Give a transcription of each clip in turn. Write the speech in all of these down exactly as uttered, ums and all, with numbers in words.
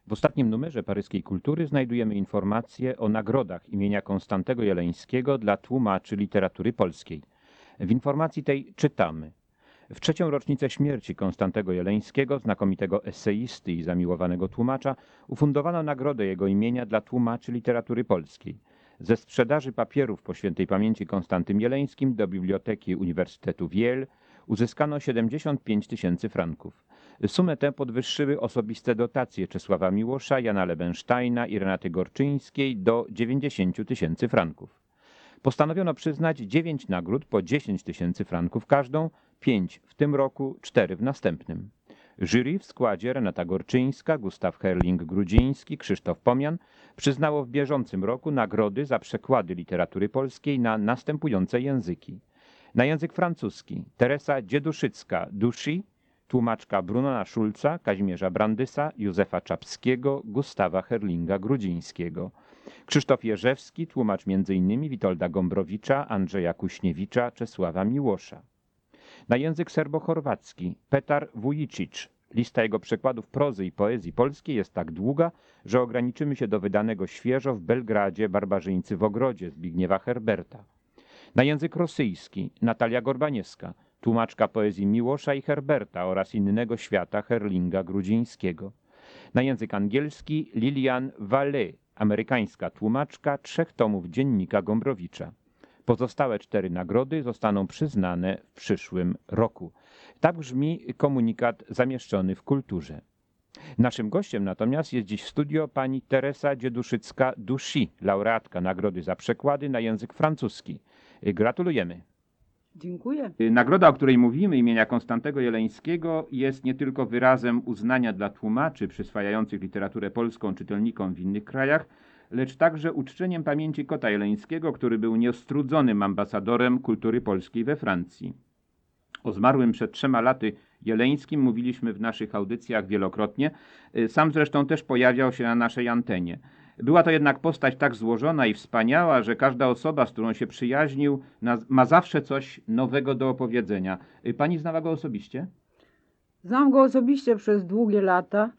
W ostatnim numerze Paryskiej Kultury znajdujemy informacje o nagrodach imienia Konstantego Jeleńskiego dla tłumaczy literatury polskiej. W informacji tej czytamy: w trzecią rocznicę śmierci Konstantego Jeleńskiego, znakomitego eseisty i zamiłowanego tłumacza, ufundowano nagrodę jego imienia dla tłumaczy literatury polskiej. Ze sprzedaży papierów po świętej pamięci Konstantym Jeleńskim do Biblioteki Uniwersytetu w Yale uzyskano siedemdziesiąt pięć tysięcy franków. Sumę tę podwyższyły osobiste dotacje Czesława Miłosza, Jana Lebensteina i Renaty Gorczyńskiej do dziewięćdziesięciu tysięcy franków. Postanowiono przyznać dziewięć nagród po dziesięć tysięcy franków każdą, pięć w tym roku, cztery w następnym. Jury w składzie Renata Gorczyńska, Gustaw Herling-Grudziński, Krzysztof Pomian przyznało w bieżącym roku nagrody za przekłady literatury polskiej na następujące języki. Na język francuski Teresa Dzieduszycka-Duszy, tłumaczka Brunona Szulca, Kazimierza Brandysa, Józefa Czapskiego, Gustawa Herlinga-Grudzińskiego. Krzysztof Jerzewski, tłumacz między innymi Witolda Gombrowicza, Andrzeja Kuśniewicza, Czesława Miłosza. Na język serbo-chorwacki Petar Vujicic. Lista jego przekładów prozy i poezji polskiej jest tak długa, że ograniczymy się do wydanego świeżo w Belgradzie Barbarzyńcy w ogrodzie Zbigniewa Herberta. Na język rosyjski Natalia Gorbaniewska, tłumaczka poezji Miłosza i Herberta oraz innego świata Herlinga Grudzińskiego. Na język angielski Lilian Vallée, amerykańska tłumaczka trzech tomów dziennika Gombrowicza. Pozostałe cztery nagrody zostaną przyznane w przyszłym roku. Tak brzmi komunikat zamieszczony w Kulturze. Naszym gościem natomiast jest dziś w studio pani Teresa Dzieduszycka-Duszy, laureatka nagrody za przekłady na język francuski. Gratulujemy. Dziękuję. Nagroda, o której mówimy, imienia Konstantego Jeleńskiego, jest nie tylko wyrazem uznania dla tłumaczy przyswajających literaturę polską czytelnikom w innych krajach, lecz także uczczeniem pamięci Kota Jeleńskiego, który był nieostrudzonym ambasadorem kultury polskiej we Francji. O zmarłym przed trzema laty Jeleńskim mówiliśmy w naszych audycjach wielokrotnie. Sam zresztą też pojawiał się na naszej antenie. Była to jednak postać tak złożona i wspaniała, że każda osoba, z którą się przyjaźnił, ma zawsze coś nowego do opowiedzenia. Pani znała go osobiście? Znam go osobiście przez długie lata,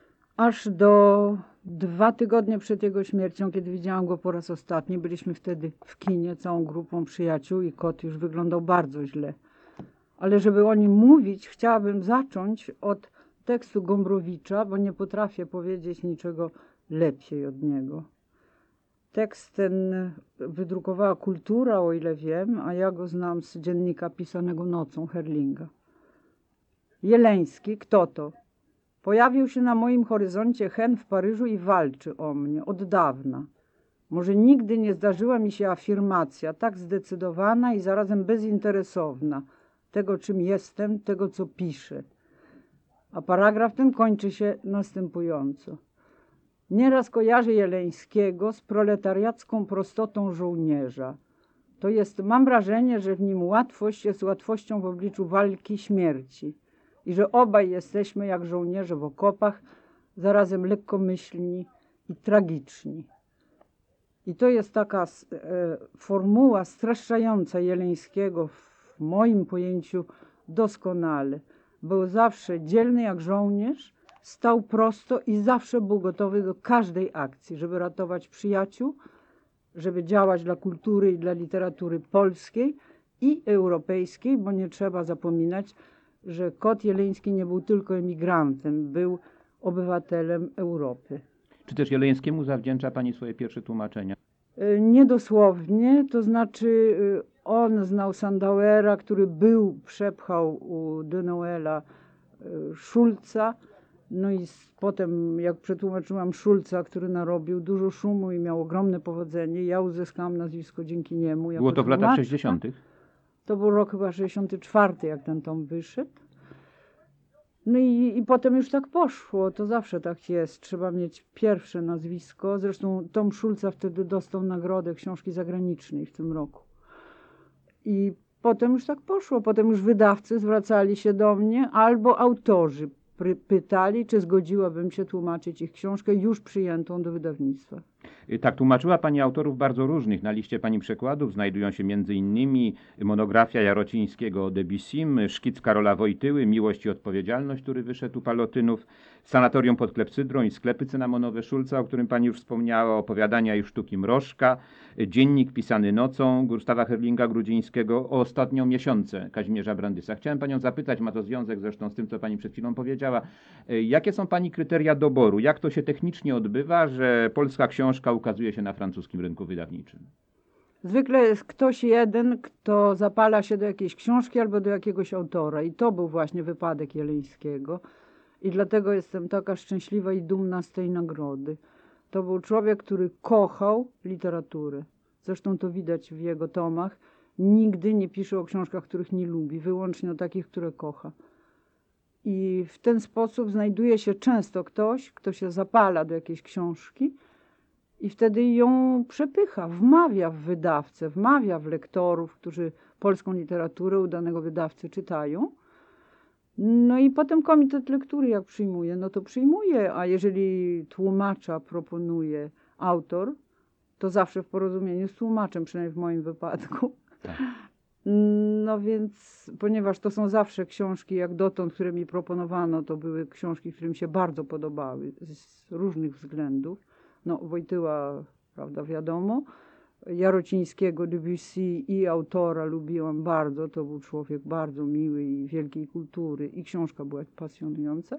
aż do dwa tygodnie przed jego śmiercią, kiedy widziałam go po raz ostatni. Byliśmy wtedy w kinie całą grupą przyjaciół i kot już wyglądał bardzo źle. Ale żeby o nim mówić, chciałabym zacząć od tekstu Gombrowicza, bo nie potrafię powiedzieć niczego lepiej od niego. Tekst ten wydrukowała Kultura, o ile wiem, a ja go znam z dziennika pisanego nocą Herlinga. Jeleński, kto to? Pojawił się na moim horyzoncie hen w Paryżu i walczy o mnie od dawna. Może nigdy nie zdarzyła mi się afirmacja tak zdecydowana i zarazem bezinteresowna tego, czym jestem, tego, co piszę. A paragraf ten kończy się następująco. Nieraz kojarzę Jeleńskiego z proletariacką prostotą żołnierza. To jest, mam wrażenie, że w nim łatwość jest łatwością w obliczu walki śmierci i że obaj jesteśmy jak żołnierze w okopach, zarazem lekkomyślni i tragiczni. I to jest taka e, formuła streszczająca Jeleńskiego w moim pojęciu doskonale. Był zawsze dzielny jak żołnierz, stał prosto i zawsze był gotowy do każdej akcji, żeby ratować przyjaciół, żeby działać dla kultury i dla literatury polskiej i europejskiej, bo nie trzeba zapominać, że Kot Jeleński nie był tylko emigrantem, był obywatelem Europy. Czy też Jeleńskiemu zawdzięcza pani swoje pierwsze tłumaczenia? Niedosłownie, to znaczy on znał Sandauera, który był, przepchał u de Noëlla Szulca, no i potem jak przetłumaczyłam Szulca, który narobił dużo szumu i miał ogromne powodzenie, ja uzyskałam nazwisko dzięki niemu. Było to w latach sześćdziesiątych? To był rok chyba sześćdziesiąty czwarty, jak ten tom wyszedł. No i, i potem już tak poszło, to zawsze tak jest, trzeba mieć pierwsze nazwisko. Zresztą Tom Szulca wtedy dostał nagrodę książki zagranicznej w tym roku. I potem już tak poszło, potem już wydawcy zwracali się do mnie, albo autorzy pytali, czy zgodziłabym się tłumaczyć ich książkę już przyjętą do wydawnictwa. Y, Tak, tłumaczyła Pani autorów bardzo różnych. Na liście Pani przekładów znajdują się między innymi monografia Jarocińskiego o Debussym, szkic Karola Wojtyły, Miłość i odpowiedzialność, który wyszedł u Palotynów, Sanatorium pod klepsydrą i sklepy cynamonowe Szulca, o którym Pani już wspomniała, opowiadania i sztuki Mrożka, y, dziennik pisany nocą Gustawa Herlinga Grudzińskiego, o ostatnią miesiące Kazimierza Brandysa. Chciałem Panią zapytać, ma to związek zresztą z tym, co Pani przed chwilą powiedziała, y, jakie są Pani kryteria doboru? Jak to się technicznie odbywa, że polska książka ukazuje się na francuskim rynku wydawniczym? Zwykle jest ktoś jeden, kto zapala się do jakiejś książki albo do jakiegoś autora. I to był właśnie wypadek Jeleńskiego. I dlatego jestem taka szczęśliwa i dumna z tej nagrody. To był człowiek, który kochał literaturę. Zresztą to widać w jego tomach. Nigdy nie pisze o książkach, których nie lubi, wyłącznie o takich, które kocha. I w ten sposób znajduje się często ktoś, kto się zapala do jakiejś książki i wtedy ją przepycha, wmawia w wydawcę, wmawia w lektorów, którzy polską literaturę u danego wydawcy czytają. No i potem komitet lektury jak przyjmuje, no to przyjmuje, a jeżeli tłumacza proponuje autor, to zawsze w porozumieniu z tłumaczem, przynajmniej w moim wypadku. Tak. No więc, ponieważ to są zawsze książki, jak dotąd, które mi proponowano, to były książki, które mi się bardzo podobały z różnych względów. No Wojtyła, prawda, wiadomo, Jarocińskiego, Debussy i autora lubiłam bardzo, to był człowiek bardzo miły i wielkiej kultury i książka była pasjonująca.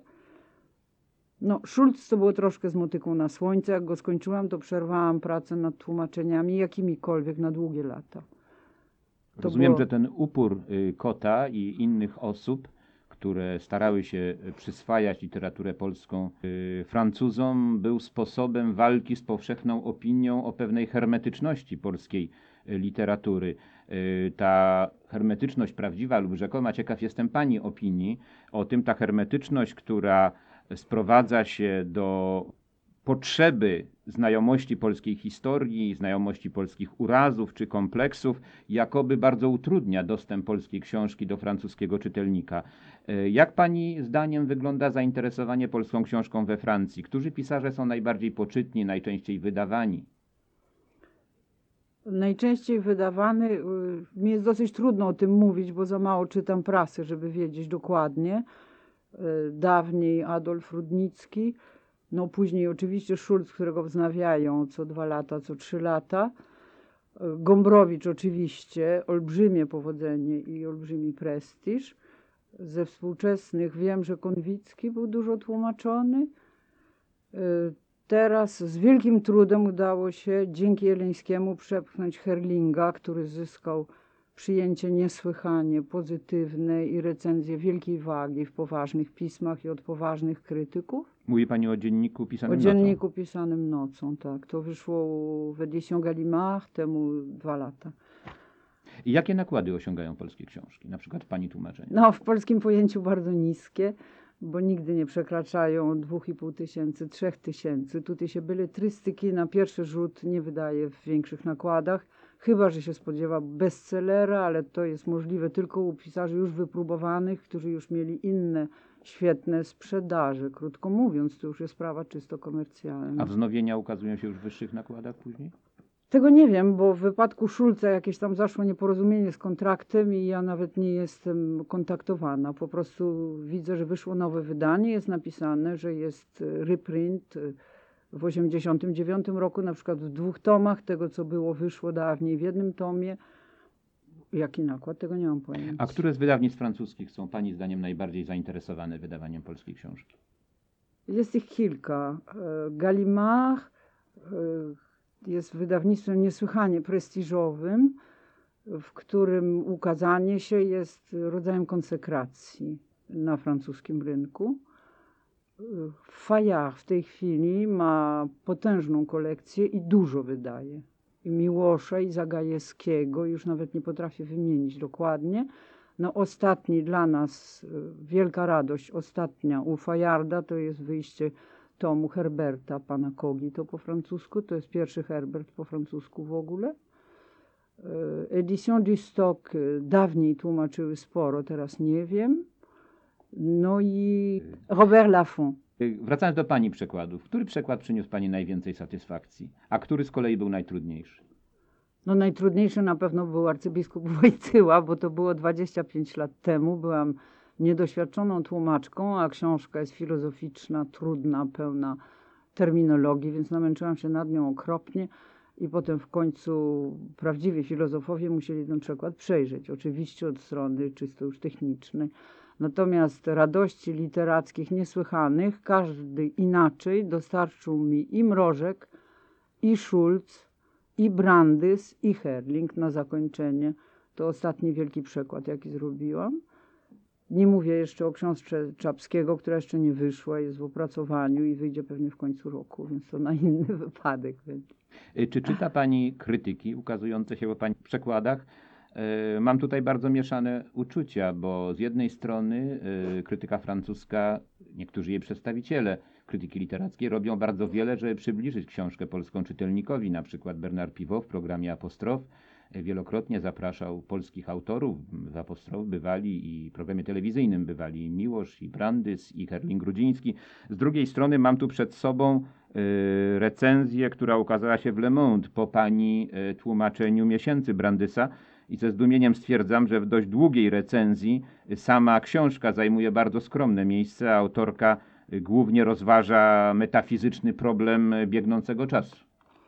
No Szulc to było troszkę z motyką na słońce, jak go skończyłam, to przerwałam pracę nad tłumaczeniami jakimikolwiek na długie lata. To Rozumiem, było- że ten upór y, Kota i innych osób, które starały się przyswajać literaturę polską y, Francuzom, był sposobem walki z powszechną opinią o pewnej hermetyczności polskiej y, literatury. Y, Ta hermetyczność prawdziwa lub rzekoma, ciekaw jestem Pani opinii o tym, ta hermetyczność, która sprowadza się do potrzeby znajomości polskiej historii, znajomości polskich urazów czy kompleksów, jakoby bardzo utrudnia dostęp polskiej książki do francuskiego czytelnika. E, Jak Pani zdaniem wygląda zainteresowanie polską książką we Francji? Którzy pisarze są najbardziej poczytni, najczęściej wydawani? Najczęściej wydawany, y, mi jest dosyć trudno o tym mówić, bo za mało czytam prasy, żeby wiedzieć dokładnie. Y, Dawniej Adolf Rudnicki, no później oczywiście Szulc, którego wznawiają co dwa lata, co trzy lata. Y, Gombrowicz oczywiście, olbrzymie powodzenie i olbrzymi prestiż. Ze współczesnych wiem, że Konwicki był dużo tłumaczony. Y, Teraz z wielkim trudem udało się dzięki Jeleńskiemu przepchnąć Herlinga, który zyskał przyjęcie niesłychanie pozytywne i recenzje wielkiej wagi w poważnych pismach i od poważnych krytyków. Mówi Pani o dzienniku pisanym O nocą. dzienniku pisanym nocą, tak. To wyszło w Edition Gallimard temu dwa lata. I jakie nakłady osiągają polskie książki? Na przykład w Pani tłumaczeniu. No, w polskim pojęciu bardzo niskie, bo nigdy nie przekraczają dwóch i pół tysięcy, trzech tysięcy. Tutaj się beletrystyki na pierwszy rzut nie wydaje w większych nakładach, chyba że się spodziewa bestsellera, ale to jest możliwe tylko u pisarzy już wypróbowanych, którzy już mieli inne świetne sprzedaże. Krótko mówiąc, to już jest sprawa czysto komercjalna. A wznowienia ukazują się już w wyższych nakładach później? Tego nie wiem, bo w wypadku Szulca jakieś tam zaszło nieporozumienie z kontraktem i ja nawet nie jestem kontaktowana. Po prostu widzę, że wyszło nowe wydanie, jest napisane, że jest reprint w osiemdziesiątym dziewiątym roku, na przykład w dwóch tomach tego, co było, wyszło dawniej w jednym tomie. Jaki nakład? Tego nie mam pojęcia. A które z wydawnictw francuskich są Pani zdaniem najbardziej zainteresowane wydawaniem polskiej książki? Jest ich kilka. E, Gallimard e, jest wydawnictwem niesłychanie prestiżowym, w którym ukazanie się jest rodzajem konsekracji na francuskim rynku. Fayard w tej chwili ma potężną kolekcję i dużo wydaje. I Miłosza, i Zagajewskiego, już nawet nie potrafię wymienić dokładnie. No ostatni dla nas, y, wielka radość, ostatnia u Fayarda to jest wyjście tomu Herberta, pana Kogi, to po francusku, to jest pierwszy Herbert po francusku w ogóle. Y, Edition du Stock y, dawniej tłumaczyły sporo, teraz nie wiem. No i Robert Laffont. Y, Wracając do pani przekładów, który przekład przyniósł pani najwięcej satysfakcji, a który z kolei był najtrudniejszy? No najtrudniejszy na pewno był arcybiskup Wojtyła, bo to było dwadzieścia pięć lat temu. Byłam niedoświadczoną tłumaczką, a książka jest filozoficzna, trudna, pełna terminologii, więc namęczyłam się nad nią okropnie i potem w końcu prawdziwi filozofowie musieli ten przekład przejrzeć. Oczywiście od strony czysto już technicznej. Natomiast radości literackich niesłychanych, każdy inaczej dostarczył mi i Mrożek, i Schulz, i Brandys, i Herling na zakończenie. To ostatni wielki przekład, jaki zrobiłam. Nie mówię jeszcze o książce Czapskiego, która jeszcze nie wyszła, jest w opracowaniu i wyjdzie pewnie w końcu roku, więc to na inny wypadek będzie. Y, Czy czyta pani krytyki ukazujące się w pani przekładach? Y, Mam tutaj bardzo mieszane uczucia, bo z jednej strony y, krytyka francuska, niektórzy jej przedstawiciele krytyki literackiej robią bardzo wiele, żeby przybliżyć książkę polską czytelnikowi. Na przykład Bernard Pivot w programie Apostrof y, wielokrotnie zapraszał polskich autorów. W Apostrof bywali i w programie telewizyjnym bywali i Miłosz, i Brandys, i Herling-Grudziński. Z drugiej strony mam tu przed sobą y, recenzję, która ukazała się w Le Monde po pani y, tłumaczeniu Miesięcy Brandysa. I ze zdumieniem stwierdzam, że w dość długiej recenzji sama książka zajmuje bardzo skromne miejsce, a autorka głównie rozważa metafizyczny problem biegnącego czasu.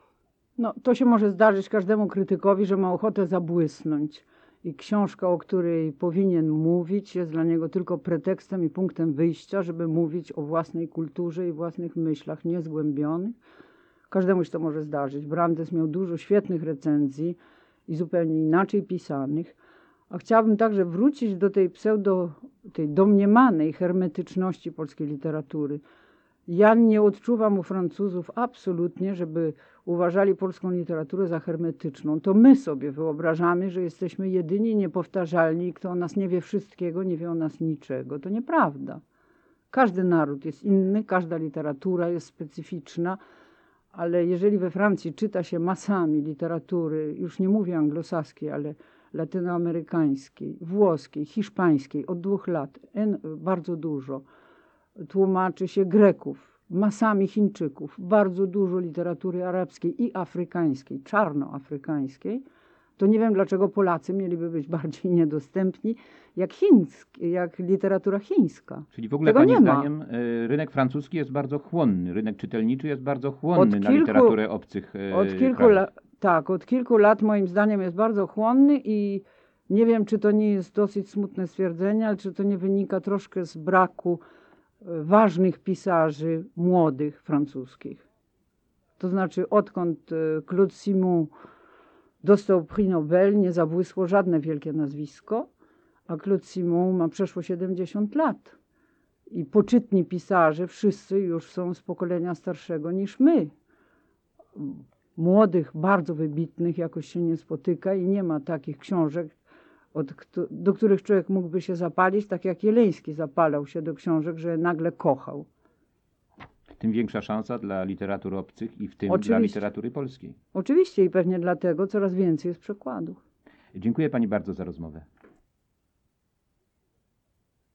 No, to się może zdarzyć każdemu krytykowi, że ma ochotę zabłysnąć. I książka, o której powinien mówić, jest dla niego tylko pretekstem i punktem wyjścia, żeby mówić o własnej kulturze i własnych myślach niezgłębionych. Każdemu się to może zdarzyć. Brandes miał dużo świetnych recenzji i zupełnie inaczej pisanych. A chciałabym także wrócić do tej pseudo, tej domniemanej hermetyczności polskiej literatury. Ja nie odczuwam u Francuzów absolutnie, żeby uważali polską literaturę za hermetyczną. To my sobie wyobrażamy, że jesteśmy jedyni, niepowtarzalni, kto o nas nie wie wszystkiego, nie wie o nas niczego. To nieprawda. Każdy naród jest inny, każda literatura jest specyficzna, ale jeżeli we Francji czyta się masami literatury, już nie mówię anglosaskiej, ale latynoamerykańskiej, włoskiej, hiszpańskiej od dwóch lat, en, bardzo dużo, tłumaczy się Greków, masami Chińczyków, bardzo dużo literatury arabskiej i afrykańskiej, czarnoafrykańskiej, to nie wiem, dlaczego Polacy mieliby być bardziej niedostępni jak, chińsk, jak literatura chińska. Czyli w ogóle Tego pani nie ma. zdaniem y, rynek francuski jest bardzo chłonny, rynek czytelniczy jest bardzo chłonny Od na kilku- literaturę obcych y, Od kilku krajów. lat, tak, od kilku lat moim zdaniem jest bardzo chłonny i nie wiem, czy to nie jest dosyć smutne stwierdzenie, ale czy to nie wynika troszkę z braku e, ważnych pisarzy młodych francuskich. To znaczy, odkąd e, Claude Simon dostał Prix Nobel, nie zabłysło żadne wielkie nazwisko, a Claude Simon ma przeszło siedemdziesiąt lat. I poczytni pisarze wszyscy już są z pokolenia starszego niż my. Młodych, bardzo wybitnych jakoś się nie spotyka i nie ma takich książek, od, kto- do których człowiek mógłby się zapalić, tak jak Jeleński zapalał się do książek, że nagle kochał. Tym większa szansa dla literatur obcych i w tym Oczywiście. dla literatury polskiej. Oczywiście i pewnie dlatego coraz więcej jest przekładów. Dziękuję pani bardzo za rozmowę.